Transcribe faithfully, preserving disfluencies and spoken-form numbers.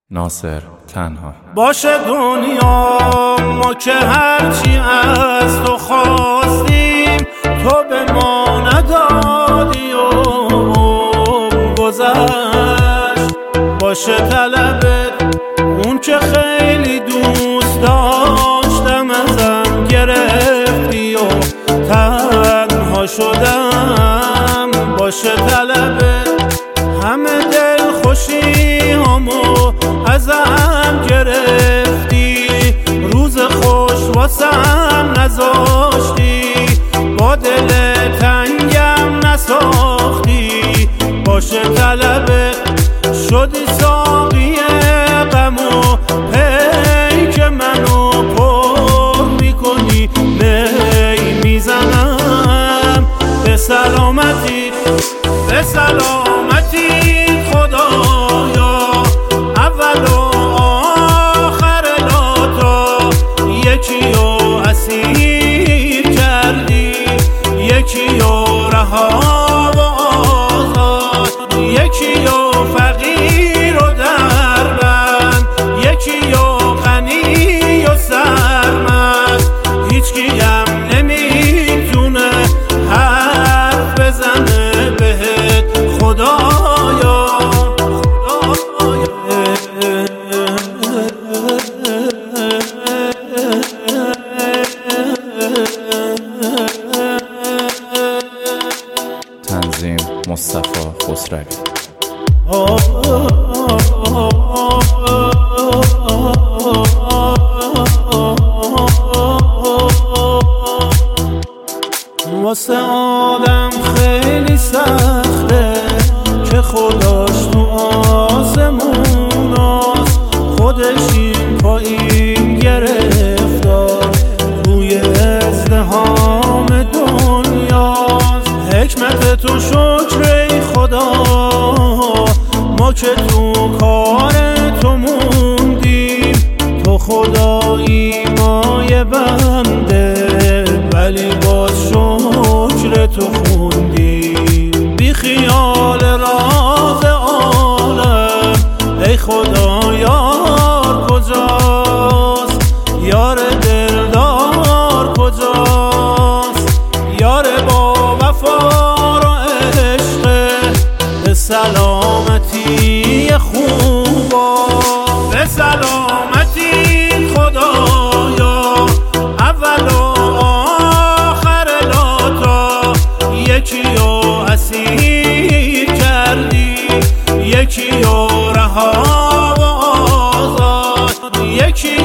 ناصر تنها. باشه دنیا ما که هرچی از تو خواستیم تو به ما ندادی و گذشت. باشه طلبت اون که خیلی دوست داشتم ازم گرفتی و تنها شدم. باشه طلبت همه دل خوشی همو ازم گرفتی، روز خوش واسم نذاشتی، با دل تنگم نساختی. باشه طلبت شدی ساقی غمو پیک منو پر میکنی، می میزنم به سلامتی به سلامتی خدایا. اول و آخر لاتا یکی رو اسیر کردی، یکی رو رها و آزاد، یکی رو فقیر و دربند، یکی رو غنی و سرمست. هیچکی هم نمیتونه حرف بزنه بهت خدایا. تنظیم مصطفی خسروی. واسه آدم خیلی سخته که خداش تو آسموناست، خودش این پایین گرفتار روی ازدهام دنیاست. حکمت تو شکر ای خدا ما که تو کار تو موندیم. تو خدایی مای بنده ولی باز شکر تو خوندیم. بی خیال راز عالم ای خدا یار کجاست، یار دلدار کجاست، یار با وفا و عشق. به سلامتی خوبا به سلامتی خدایا. اول و آخر لاتا یکی رو اسیر کردی، یکی رو رها و آزاد، یکی